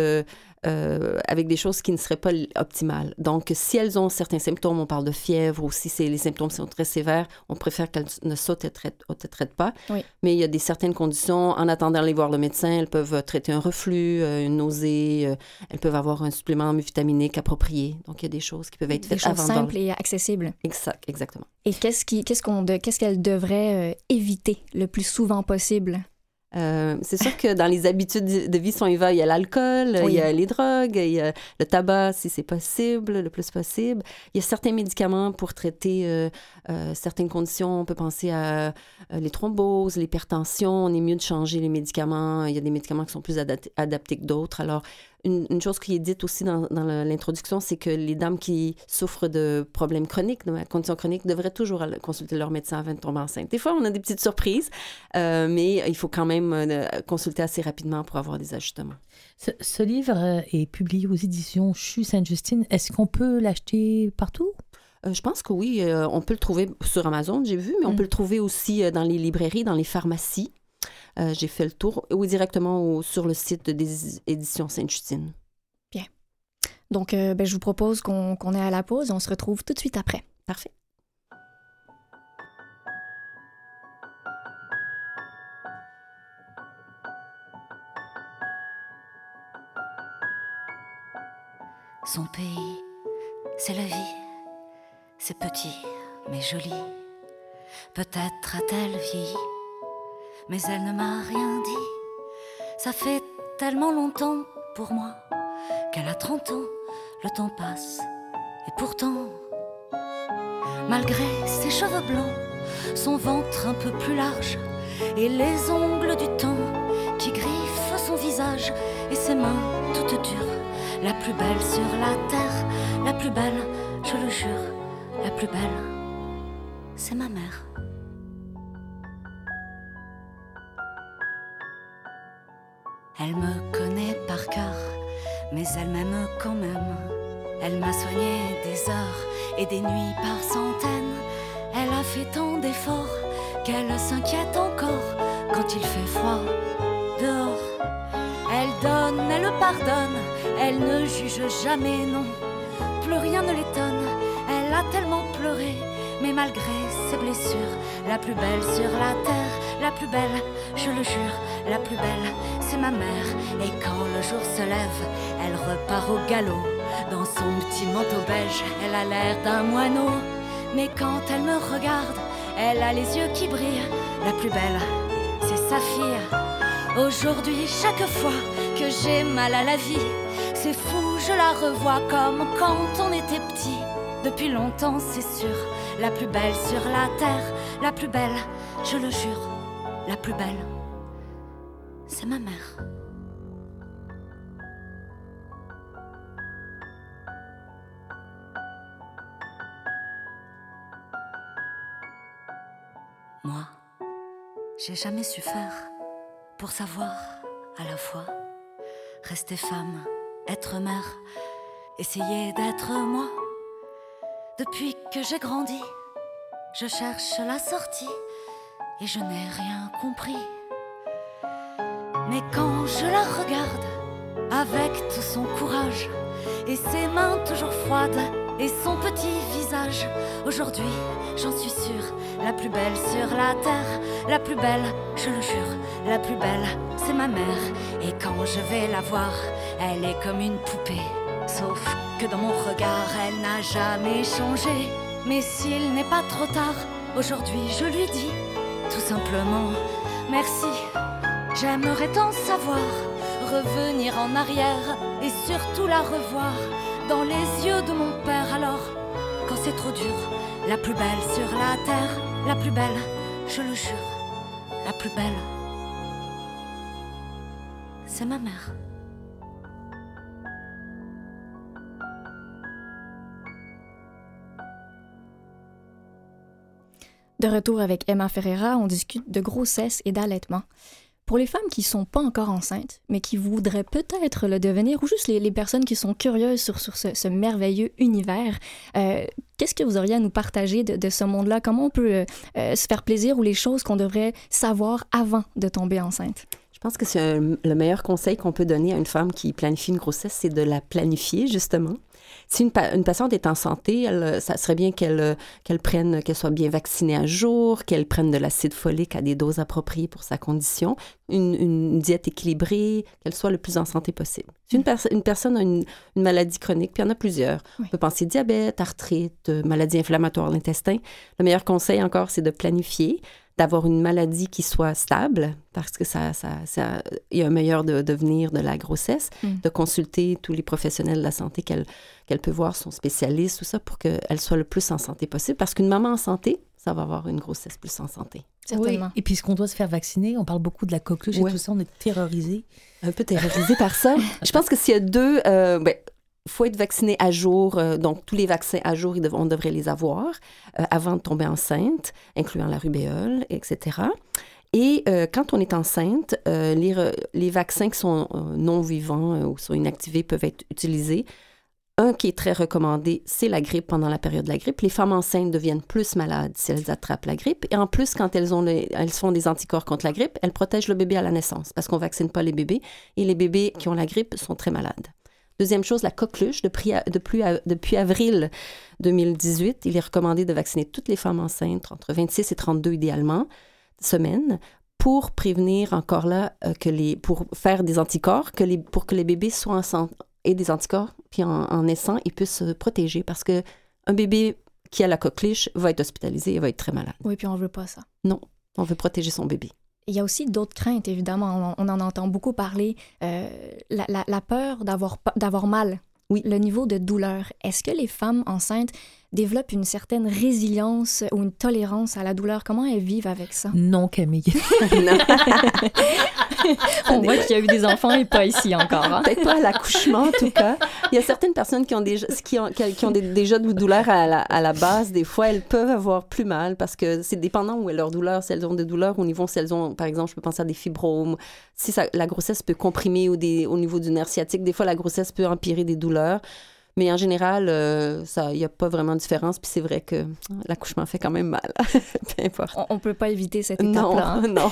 avec des choses qui ne seraient pas optimales. Donc, si elles ont certains symptômes, on parle de fièvre, ou si les symptômes sont très sévères, on préfère qu'elles ne s'auto-traitent pas. Oui. Mais il y a certaines conditions. En attendant d'aller voir le médecin, elles peuvent traiter un reflux, une nausée, elles peuvent avoir un supplément vitaminique approprié. Donc, il y a des choses qui peuvent être faites avant. Des choses simples et accessibles. Exactement. Et qu'est-ce qu'elles devraient éviter le plus souvent possible? C'est sûr que dans les habitudes de vie, si on y va, il y a l'alcool, il y a les drogues, il y a le tabac, si c'est possible, le plus possible. Il y a certains médicaments pour traiter certaines conditions. On peut penser à les thromboses, l'hypertension. On est mieux de changer les médicaments. Il y a des médicaments qui sont plus adaptés que d'autres. Alors, une chose qui est dite aussi dans l'introduction, c'est que les dames qui souffrent de problèmes chroniques, de conditions chroniques, devraient toujours consulter leur médecin avant de tomber enceinte. Des fois, on a des petites surprises, mais il faut quand même consulter assez rapidement pour avoir des ajustements. Ce livre est publié aux éditions CHU Sainte-Justine. Est-ce qu'on peut l'acheter partout? Je pense que oui. On peut le trouver sur Amazon, j'ai vu, mais on peut le trouver aussi dans les librairies, dans les pharmacies. J'ai fait le tour, ou directement sur le site des éditions Sainte-Justine. Bien. Donc, je vous propose qu'on ait à la pause et on se retrouve tout de suite après. Parfait. Son pays, c'est la vie. C'est petit, mais joli. Peut-être a-t-elle vieilli, mais elle ne m'a rien dit. Ça fait tellement longtemps pour moi qu'elle a 30 ans, le temps passe. Et pourtant, malgré ses cheveux blancs, son ventre un peu plus large et les ongles du temps qui griffent son visage et ses mains toutes dures. La plus belle sur la terre, la plus belle, je le jure, la plus belle, c'est ma mère. Elle me connaît par cœur, mais elle m'aime quand même. Elle m'a soigné des heures et des nuits par centaines. Elle a fait tant d'efforts qu'elle s'inquiète encore quand il fait froid dehors. Elle donne, elle pardonne, elle ne juge jamais, non. Plus rien ne l'étonne, elle a tellement pleuré, mais malgré ses blessures, la plus belle sur la terre, la plus belle, je le jure, la plus belle, c'est ma mère. Et quand le jour se lève, elle repart au galop. Dans son petit manteau beige, elle a l'air d'un moineau. Mais quand elle me regarde, elle a les yeux qui brillent. La plus belle, c'est sa fille. Aujourd'hui, chaque fois que j'ai mal à la vie, c'est fou, je la revois comme quand on était petit. Depuis longtemps, c'est sûr, la plus belle sur la terre, la plus belle, je le jure, la plus belle, c'est ma mère. Moi, j'ai jamais su faire pour savoir à la fois rester femme, être mère, essayer d'être moi. Depuis que j'ai grandi, je cherche la sortie et je n'ai rien compris. Mais quand je la regarde, avec tout son courage et ses mains toujours froides et son petit visage, aujourd'hui, j'en suis sûre, la plus belle sur la terre, la plus belle, je le jure, la plus belle, c'est ma mère. Et quand je vais la voir, elle est comme une poupée. Sauf que dans mon regard, elle n'a jamais changé. Mais s'il n'est pas trop tard, aujourd'hui je lui dis tout simplement merci. J'aimerais tant savoir, revenir en arrière et surtout la revoir dans les yeux de mon père. Alors, quand c'est trop dur, la plus belle sur la terre, la plus belle, je le jure, la plus belle, c'est ma mère. De retour avec Emma Ferreira, on discute de grossesse et d'allaitement. Pour les femmes qui ne sont pas encore enceintes, mais qui voudraient peut-être le devenir, ou juste les personnes qui sont curieuses sur ce merveilleux univers, qu'est-ce que vous auriez à nous partager de ce monde-là? Comment on peut se faire plaisir ou les choses qu'on devrait savoir avant de tomber enceinte? Je pense que c'est le meilleur conseil qu'on peut donner à une femme qui planifie une grossesse, c'est de la planifier, justement. Si une patiente est en santé, ça serait bien qu'elle soit bien vaccinée à jour, qu'elle prenne de l'acide folique à des doses appropriées pour sa condition, une diète équilibrée, qu'elle soit le plus en santé possible. Si une personne a une maladie chronique, puis il y en a plusieurs, oui. On peut penser diabète, arthrite, maladie inflammatoire de l'intestin. Le meilleur conseil encore, c'est de planifier, d'avoir une maladie qui soit stable, parce que il y a un meilleur devenir de la grossesse, de consulter tous les professionnels de la santé qu'elle peut voir, son spécialiste, tout ça, pour qu'elle soit le plus en santé possible. Parce qu'une maman en santé, ça va avoir une grossesse plus en santé. Certainement. Oui. Et puis, ce qu'on doit se faire vacciner, on parle beaucoup de la coqueluche et tout ça, on est terrorisés. Un peu terrorisés par ça. Je pense que s'il y a deux... il faut être vacciné à jour, donc tous les vaccins à jour, on devrait les avoir avant de tomber enceinte, incluant la rubéole, etc. Et quand on est enceinte, les vaccins qui sont non vivants ou sont inactivés peuvent être utilisés. Un qui est très recommandé, c'est la grippe pendant la période de la grippe. Les femmes enceintes deviennent plus malades si elles attrapent la grippe. Et en plus, quand elles font des anticorps contre la grippe, elles protègent le bébé à la naissance parce qu'on ne vaccine pas les bébés. Et les bébés qui ont la grippe sont très malades. Deuxième chose, la coqueluche. Depuis avril 2018, il est recommandé de vacciner toutes les femmes enceintes, entre 26 et 32 idéalement, semaines, pour prévenir encore là, pour faire des anticorps, pour que les bébés soient enceintes et des anticorps, puis en naissant, ils puissent se protéger parce qu'un bébé qui a la coqueluche va être hospitalisé et va être très malade. Oui, puis on ne veut pas ça. Non, on veut protéger son bébé. Il y a aussi d'autres craintes, évidemment. On en entend beaucoup parler. La peur d'avoir mal. Oui. Le niveau de douleur. Est-ce que les femmes enceintes développent une certaine résilience ou une tolérance à la douleur. Comment elles vivent avec ça? Non, Camille. Non. On voit qu'il y a eu des enfants et pas ici encore. Hein? Peut-être pas à l'accouchement, en tout cas. Il y a certaines personnes qui ont déjà des douleurs à la base. Des fois, elles peuvent avoir plus mal parce que c'est dépendant où est leur douleur. Si elles ont des douleurs au niveau, si elles ont, par exemple, je peux penser à des fibromes. Si la grossesse peut comprimer au niveau du nerf sciatique, des fois, la grossesse peut empirer des douleurs. Mais en général, il n'y a pas vraiment de différence. Puis c'est vrai que l'accouchement fait quand même mal. Peu importe. On ne peut pas éviter cette étape-là. Non,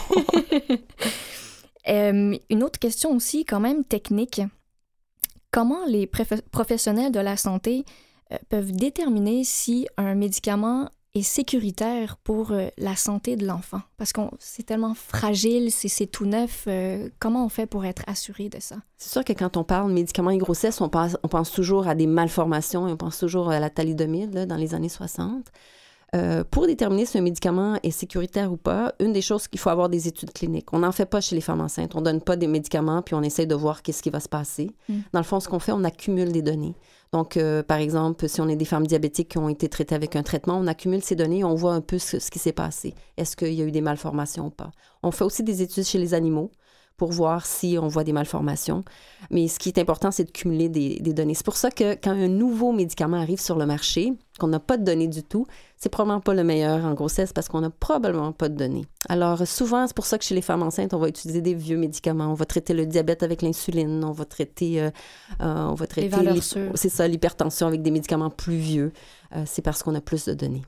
non. Une autre question aussi, quand même technique. Comment les professionnels de la santé peuvent déterminer si un médicament est sécuritaire pour la santé de l'enfant? Parce que c'est tellement fragile, c'est tout neuf. Comment on fait pour être assuré de ça? C'est sûr que quand on parle de médicaments et grossesse, on pense toujours à des malformations et on pense toujours à la thalidomide là, dans les années 60. Pour déterminer si un médicament est sécuritaire ou pas, une des choses qu'il faut avoir des études cliniques. On n'en fait pas chez les femmes enceintes. On ne donne pas des médicaments puis on essaye de voir qu'est-ce qui va se passer. Dans le fond, ce qu'on fait, on accumule des données. Donc, par exemple, si on est des femmes diabétiques qui ont été traitées avec un traitement, on accumule ces données et on voit un peu ce qui s'est passé. Est-ce qu'il y a eu des malformations ou pas? On fait aussi des études chez les animaux pour voir si on voit des malformations. Mais ce qui est important, c'est de cumuler des données. C'est pour ça que quand un nouveau médicament arrive sur le marché, qu'on n'a pas de données du tout, c'est probablement pas le meilleur en grossesse parce qu'on n'a probablement pas de données. Alors souvent, c'est pour ça que chez les femmes enceintes, on va utiliser des vieux médicaments. On va traiter le diabète avec l'insuline, on va traiter les valeurs sûres. C'est ça, l'hypertension avec des médicaments plus vieux. C'est parce qu'on a plus de données.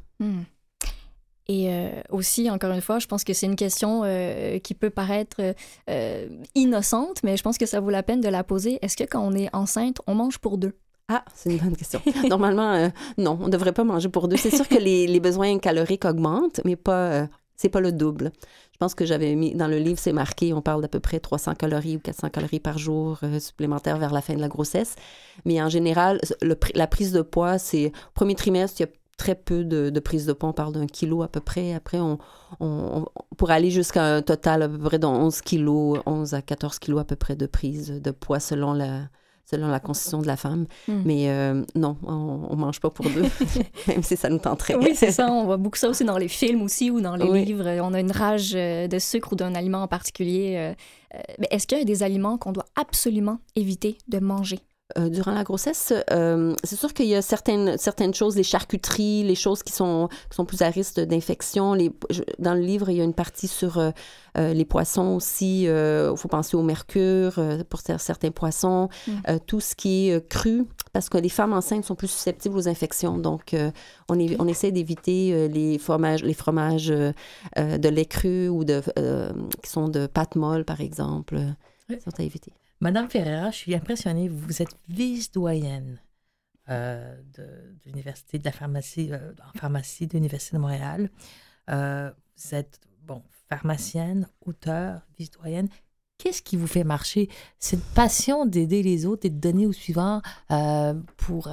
Et aussi, encore une fois, je pense que c'est une question qui peut paraître innocente, mais je pense que ça vaut la peine de la poser. Est-ce que quand on est enceinte, on mange pour deux? Ah, c'est une bonne question. Normalement, non, on ne devrait pas manger pour deux. C'est sûr que les besoins caloriques augmentent, mais c'est pas le double. Je pense que j'avais mis dans le livre, c'est marqué, on parle d'à peu près 300 calories ou 400 calories par jour supplémentaires vers la fin de la grossesse. Mais en général, la prise de poids, c'est au premier trimestre, il y a très peu de prise de poids. On parle d'1 kilo à peu près. Après, on pour aller jusqu'à un total à peu près de 11 kilos, 11 à 14 kilos à peu près de prise de poids selon la constitution de la femme. Mais non, on mange pas pour deux, même si ça nous tenterait. Oui, c'est ça. On voit beaucoup ça aussi dans les films aussi ou dans les livres. On a une rage de sucre ou d'un aliment en particulier. Mais est-ce qu'il y a des aliments qu'on doit absolument éviter de manger? Durant la grossesse, c'est sûr qu'il y a certaines choses, les charcuteries, les choses qui sont plus à risque d'infection. Dans le livre, il y a une partie sur les poissons aussi. Il faut penser au mercure pour certains poissons. Tout ce qui est cru, parce que les femmes enceintes sont plus susceptibles aux infections. Donc, on essaie d'éviter les fromages de lait cru ou qui sont de pâte molle, par exemple. Sont à éviter. Madame Ferreira, je suis impressionnée. Vous êtes vice-doyenne de l'Université de la pharmacie, en pharmacie de l'Université de Montréal. Vous êtes, pharmacienne, auteure, vice-doyenne. Qu'est-ce qui vous fait marcher? Cette passion d'aider les autres et de donner au suivant pour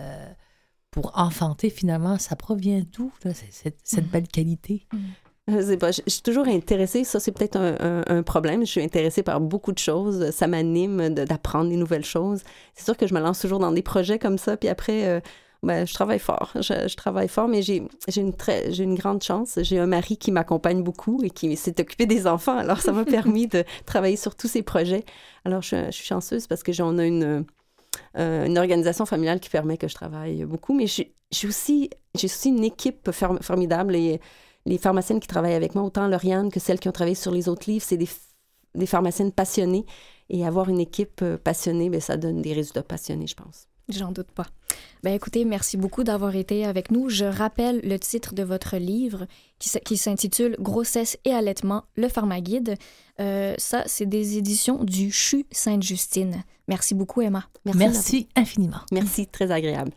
enfanter, finalement, ça provient d'où, là, cette belle qualité? Je sais pas, je suis toujours intéressée, ça c'est peut-être un problème, je suis intéressée par beaucoup de choses, ça m'anime d'apprendre des nouvelles choses. C'est sûr que je me lance toujours dans des projets comme ça, puis après, je travaille fort, je travaille fort, mais j'ai une grande chance, j'ai un mari qui m'accompagne beaucoup et qui s'est occupé des enfants, alors ça m'a permis de travailler sur tous ces projets. Alors je suis chanceuse parce que on a une organisation familiale qui permet que je travaille beaucoup, mais j'ai aussi une équipe formidable et les pharmaciennes qui travaillent avec moi, autant Lauriane que celles qui ont travaillé sur les autres livres, c'est des pharmaciennes passionnées. Et avoir une équipe passionnée, ça donne des résultats passionnés, je pense. J'en doute pas. Écoutez, merci beaucoup d'avoir été avec nous. Je rappelle le titre de votre livre qui s'intitule « Grossesse et allaitement, le pharmaguide ». Ça, c'est des éditions du CHU Sainte-Justine. Merci beaucoup, Emma. Merci infiniment. Merci, très agréable.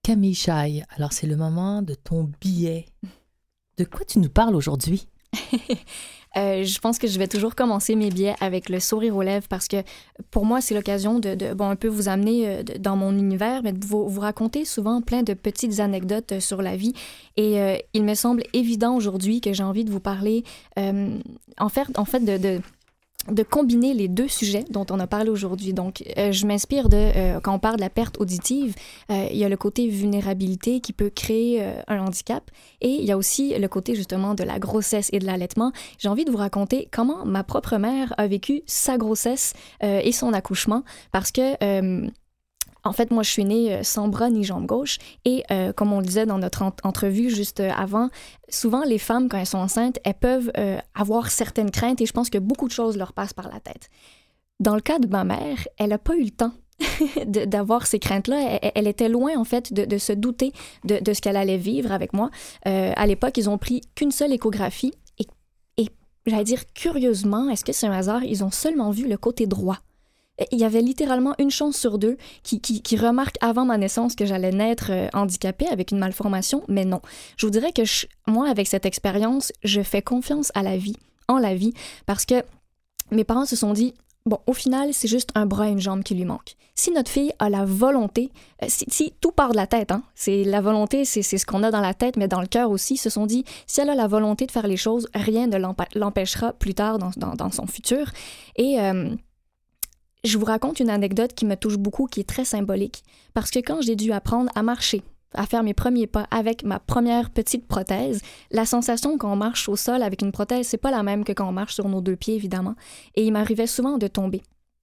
Camille Chaille, alors c'est le moment de ton billet. De quoi tu nous parles aujourd'hui? Je pense que je vais toujours commencer mes billets avec le sourire aux lèvres parce que pour moi, c'est l'occasion de un peu vous amener dans mon univers, mais de vous raconter souvent plein de petites anecdotes sur la vie. Et il me semble évident aujourd'hui que j'ai envie de vous parler, en fait, de combiner les deux sujets dont on a parlé aujourd'hui. Donc, je m'inspire quand on parle de la perte auditive, il y a le côté vulnérabilité qui peut créer un handicap et il y a aussi le côté justement de la grossesse et de l'allaitement. J'ai envie de vous raconter comment ma propre mère a vécu sa grossesse et son accouchement parce que... En fait, moi, je suis née sans bras ni jambe gauche et comme on le disait dans notre entrevue juste avant, souvent, les femmes, quand elles sont enceintes, elles peuvent avoir certaines craintes et je pense que beaucoup de choses leur passent par la tête. Dans le cas de ma mère, elle n'a pas eu le temps d'avoir ces craintes-là. Elle était loin, en fait, de se douter de ce qu'elle allait vivre avec moi. À l'époque, ils ont pris qu'une seule échographie et j'allais dire, curieusement, est-ce que c'est un hasard, ils ont seulement vu le côté droit. Il y avait littéralement une chance sur deux qui remarque avant ma naissance que j'allais naître handicapée avec une malformation, mais non. Je vous dirais que moi, avec cette expérience, je fais confiance à la vie, en la vie, parce que mes parents se sont dit, bon, au final, c'est juste un bras et une jambe qui lui manquent. Si notre fille a la volonté, si tout part de la tête, hein, c'est la volonté, c'est ce qu'on a dans la tête, mais dans le cœur aussi, se sont dit, si elle a la volonté de faire les choses, rien ne l'empêchera plus tard dans son futur. Et... je vous raconte une anecdote qui me touche beaucoup, qui est très symbolique. Parce que quand j'ai dû apprendre à marcher, à faire mes premiers pas avec ma première petite prothèse, la sensation quand on marche au sol avec une prothèse, c'est pas la même que quand on marche sur nos deux pieds, évidemment. Et il m'arrivait souvent de tomber.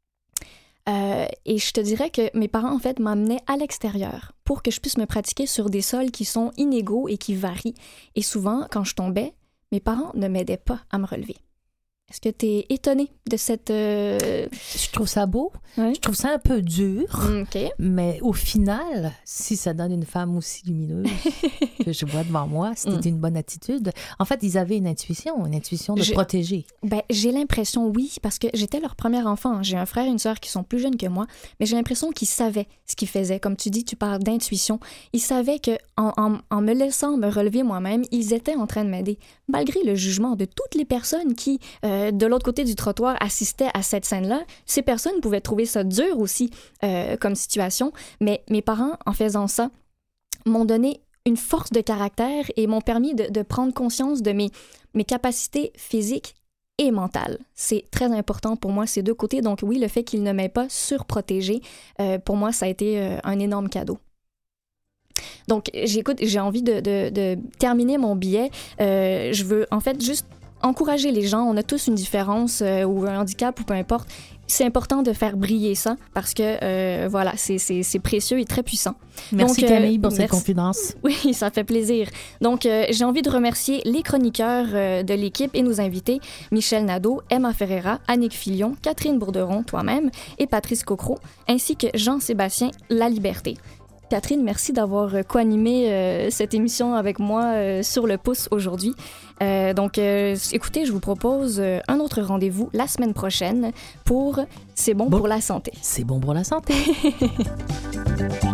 Et je te dirais que mes parents, en fait, m'amenaient à l'extérieur pour que je puisse me pratiquer sur des sols qui sont inégaux et qui varient. Et souvent, quand je tombais, mes parents ne m'aidaient pas à me relever. Est-ce que tu es étonnée de cette... Je trouve ça beau. Ouais. Je trouve ça un peu dur. Okay. Mais au final, si ça donne une femme aussi lumineuse que je vois devant moi, c'était une bonne attitude. En fait, ils avaient une intuition de protéger. Ben, j'ai l'impression, oui, parce que j'étais leur premier enfant. J'ai un frère et une sœur qui sont plus jeunes que moi, mais j'ai l'impression qu'ils savaient ce qu'ils faisaient. Comme tu dis, tu parles d'intuition. Ils savaient qu'en me laissant me relever moi-même, ils étaient en train de m'aider. Malgré le jugement de toutes les personnes qui... de l'autre côté du trottoir, assistaient à cette scène-là, ces personnes pouvaient trouver ça dur aussi comme situation, mais mes parents, en faisant ça, m'ont donné une force de caractère et m'ont permis de prendre conscience de mes capacités physiques et mentales. C'est très important pour moi, ces deux côtés. Donc oui, le fait qu'ils ne m'aient pas surprotégée, pour moi, ça a été un énorme cadeau. Donc, j'ai envie de terminer mon billet. Je veux en fait juste encourager les gens. On a tous une différence ou un handicap ou peu importe. C'est important de faire briller ça parce que, voilà, c'est précieux et très puissant. Merci. Donc, Camille pour cette confidence. Oui, ça fait plaisir. Donc, j'ai envie de remercier les chroniqueurs de l'équipe et nos invités, Michel Nadeau, Emma Ferreira, Annick Filion, Catherine Bourderon, toi-même, et Patrice Cocro, ainsi que Jean-Sébastien Laliberté. Catherine, merci d'avoir co-animé cette émission avec moi sur le pouce aujourd'hui. Donc, écoutez, je vous propose un autre rendez-vous la semaine prochaine pour C'est bon pour la santé. C'est bon pour la santé.